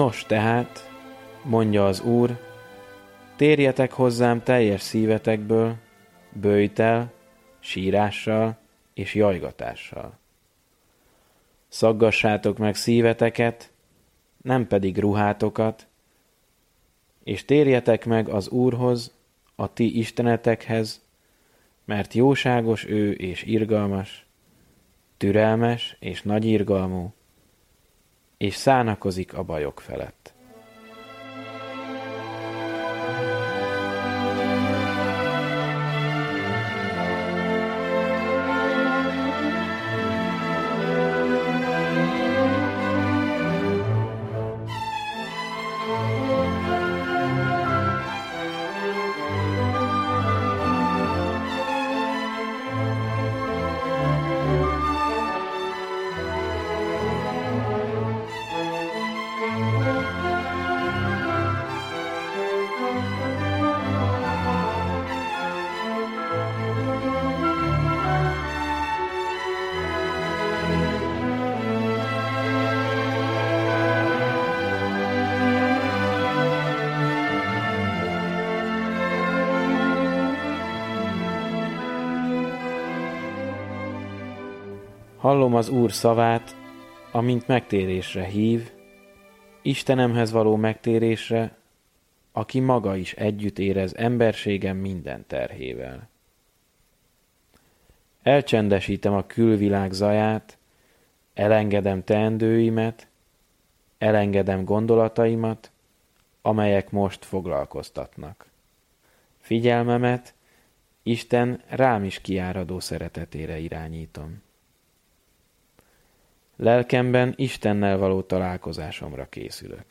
Nos tehát, mondja az Úr, térjetek hozzám teljes szívetekből, böjttel, sírással és jajgatással. Szaggassátok meg szíveteket, nem pedig ruhátokat, és térjetek meg az Úrhoz, a ti istenetekhez, mert jóságos ő és irgalmas, türelmes és nagyirgalmú, és szánakozik a bajok felett. Hallom az Úr szavát, amint megtérésre hív, Istenemhez való megtérésre, aki maga is együtt érez emberségem minden terhével. Elcsendesítem a külvilág zaját, elengedem teendőimet, elengedem gondolataimat, amelyek most foglalkoztatnak. Figyelmemet Isten rám is kiáradó szeretetére irányítom. Lelkemben Istennel való találkozásomra készülök.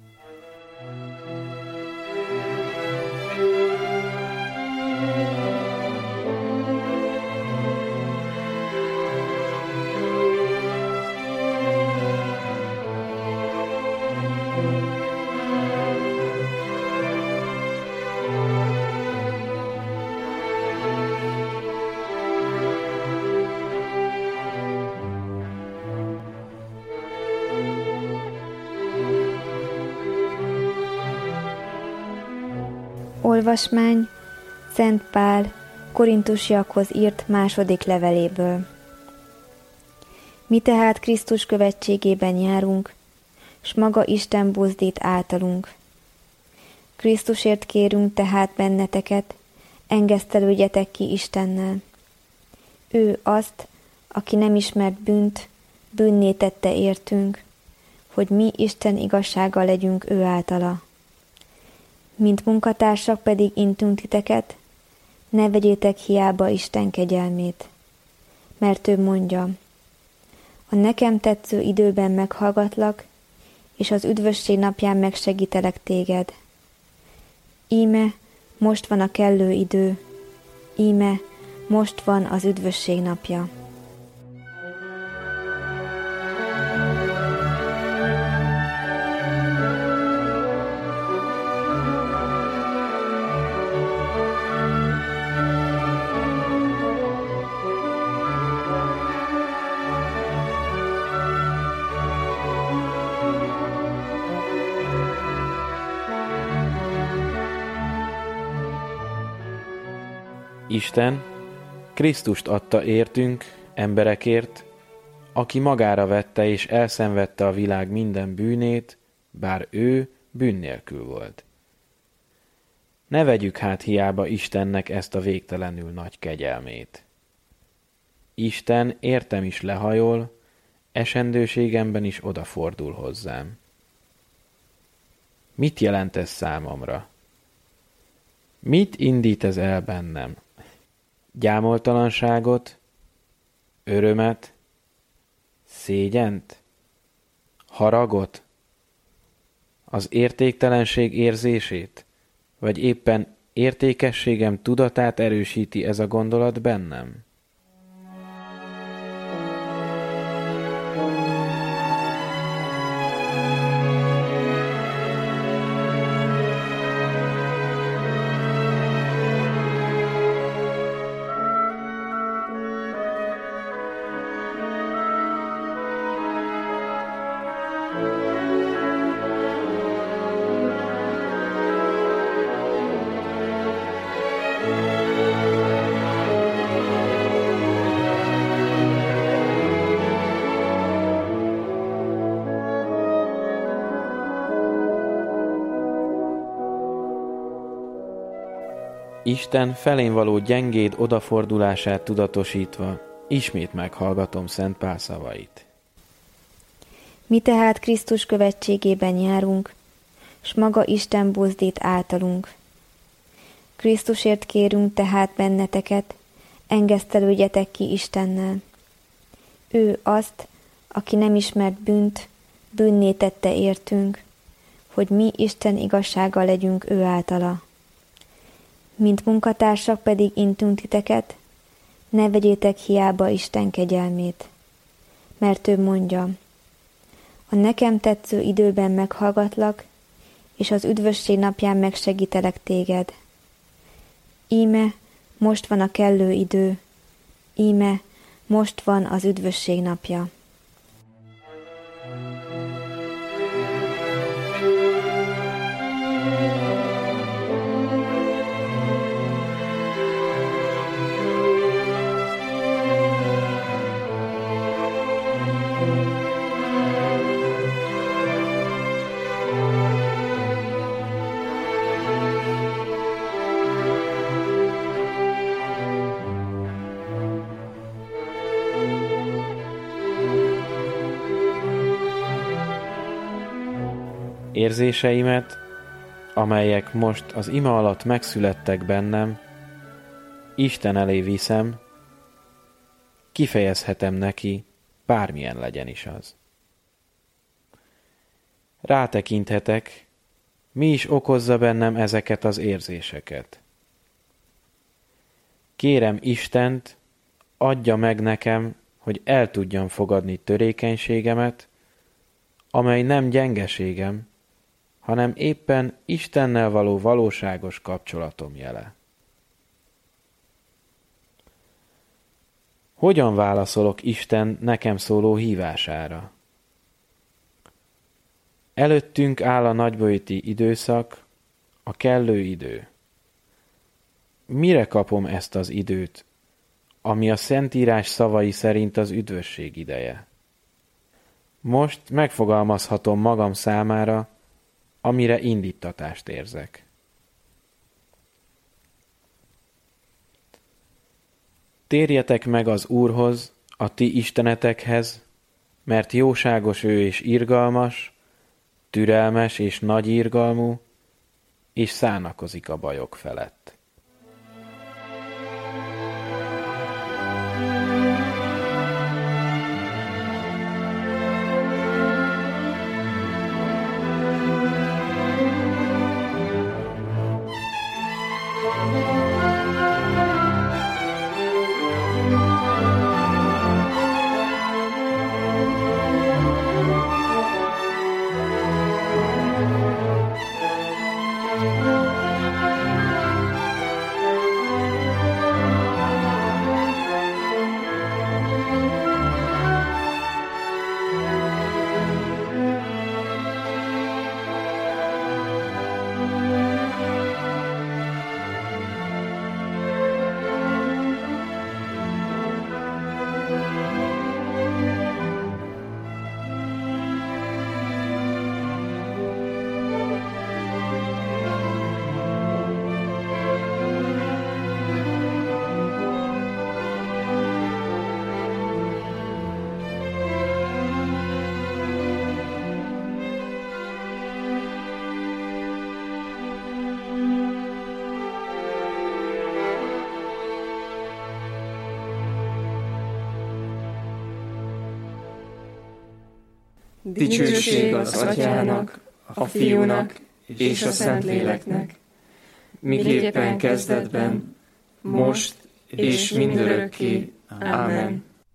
Olvasmány Szent Pál Korintusiakhoz írt második leveléből. Mi tehát Krisztus követségében járunk, s maga Isten buzdít általunk. Krisztusért kérünk tehát benneteket, engesztelődjetek ki Istennel. Ő azt, aki nem ismert bűnt, bűnné tette értünk, hogy mi Isten igazsága legyünk ő általa. Mint munkatársak pedig intünk titeket, ne vegyétek hiába Isten kegyelmét. Mert ő mondja, a nekem tetsző időben meghallgatlak, és az üdvösség napján megsegítelek téged. Íme, most van a kellő idő, íme, most van az üdvösség napja. Isten Krisztust adta értünk, emberekért, aki magára vette és elszenvedte a világ minden bűnét, bár ő bűn nélkül volt. Ne vegyük hát hiába Istennek ezt a végtelenül nagy kegyelmét. Isten értem is lehajol, esendőségemben is odafordul hozzám. Mit jelent ez számomra? Mit indít ez el bennem? Gyámoltalanságot, örömet, szégyent, haragot, az értéktelenség érzését, vagy éppen értékességem tudatát erősíti ez a gondolat bennem? Isten felén való gyengéd odafordulását tudatosítva, ismét meghallgatom Szent Pál szavait. Mi tehát Krisztus követségében járunk, s maga Isten buzdít általunk. Krisztusért kérünk tehát benneteket, engesztelődjetek ki Istennel. Ő azt, aki nem ismert bűnt, bűnné tette értünk, hogy mi Isten igazsága legyünk ő általa. Mint munkatársak pedig intünk titeket, ne vegyétek hiába Isten kegyelmét. Mert ő mondja, a nekem tetsző időben meghallgatlak, és az üdvösség napján megsegítelek téged. Íme, most van a kellő idő, íme, most van az üdvösség napja. Érzéseimet, amelyek most az ima alatt megszülettek bennem, Isten elé viszem, kifejezhetem neki, bármilyen legyen is az. Rátekinthetek, mi is okozza bennem ezeket az érzéseket. Kérem Istent, adja meg nekem, hogy el tudjam fogadni törékenységemet, amely nem gyengeségem, hanem éppen Istennel való valóságos kapcsolatom jele. Hogyan válaszolok Isten nekem szóló hívására? Előttünk áll a nagyböjti időszak, a kellő idő. Mire kapom ezt az időt, ami a Szentírás szavai szerint az üdvösség ideje? Most megfogalmazhatom magam számára, amire indíttatást érzek. Térjetek meg az Úrhoz, a ti istenetekhez, mert jóságos ő és irgalmas, türelmes és nagy irgalmú, és szánakozik a bajok felett. Dicsőség az Atyának, a Fiúnak és a Szentléleknek, miképpen kezdetben, most és mindörökké. Ámen.